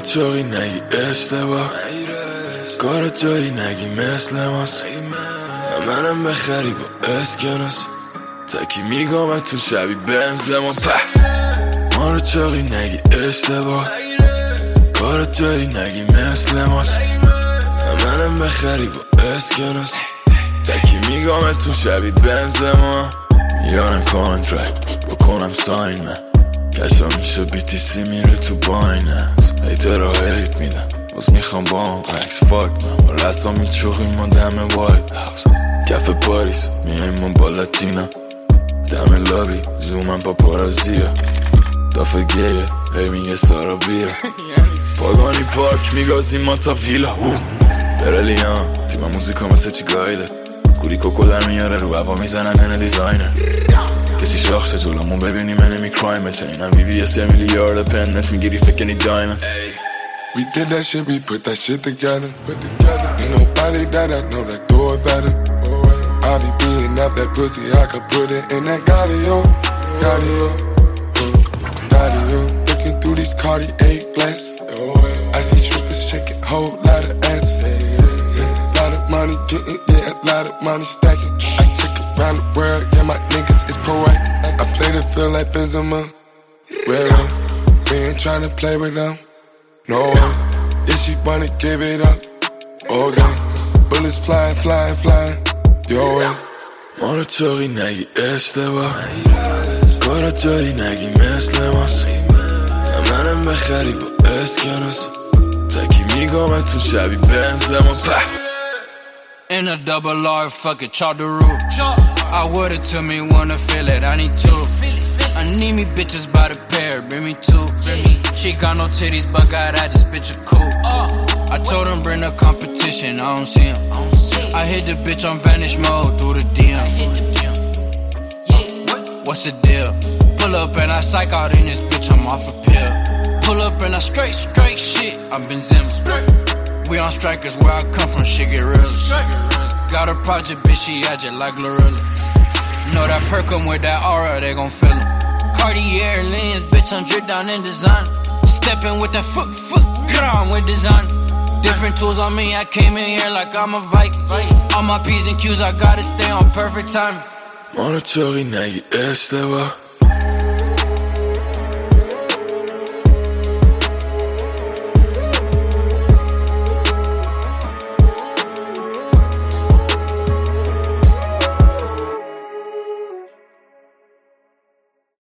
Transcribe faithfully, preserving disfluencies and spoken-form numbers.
چاقی نگی اشتباه کار جایی نگی مثل ماست منم بخری با اسکناس تکی میگم تو شبی بنزما په ما رو چاقی نگی اشتباه کار جایی نگی مثل ماست منم بخری با اسکناس تکی میگم تو شبی بنزما میانم کانترکت بکنم ساین من کشا میشه بی تی سی میره تو بایننس هیتر را هیت میدن باز میخوام با هم عکس فاک من با رسا میچوخیم ما دم وایت هاوس کف پاریس میایم ما با لاتینا دم لابی زومم با پارازیا دافه گیه هی میگه سارا بیا پاگانی پاک میگازیم ما تا ویلا برلیان تیم موزیکا مثل چی گایده کوری کوکو در میاره رو هوا میزنن هنه دیزاینر کسی شاخشه جلومون ببینی من نمی کرایم چینم بی بی اس میلیارد پندنت میگیری فکنی دایمن We did that shit, we put that shit together. Put together. Ain't nobody that I know that do it better. I be beating up that pussy, I could put it in that Gaudio, Gaudio, Gaudio. Looking through these Cartier glasses, I see strippers shaking, whole lot of asses. Lot of money getting, yeah, a lot of money stacking. I check around the world, yeah, my niggas is proactive. I play the field like Benzema. Well, we ain't tryna play with them. No way, yeah, she wanna give it up. Okay, bullets flying, flying, flying. Yo way. ما رو چاقی نگی اشتباه کارا جایی نگی مثل ماست منم بخری با اسکناس تکی میگم تو شبی بنزما په In a double R, fuck it, chop the roof. I would it to me, wanna feel it, I need two. I need me bitches by the pair, bring me two. She got no titties, but got at this bitch a cool. I told him bring the competition, I don't see him. I hit the bitch on vanish mode through the D M. What's the deal? Pull up and I psych out in this bitch, I'm off a pill. Pull up and I straight, straight shit, I've been Zim. We on strikers, where I come from, shit get real. Got a project, bitch, she agile like Glorilla. Know that perk 'em with that aura, they gon' feel 'em. Cartier lens, bitch, I'm dripped down in design. Stepping with that foot, foot, get on with design. Different tools on me, I came in here like I'm a Viking. All my P's and Q's, I gotta stay on perfect time. ما رو چاقی نگی اشتباه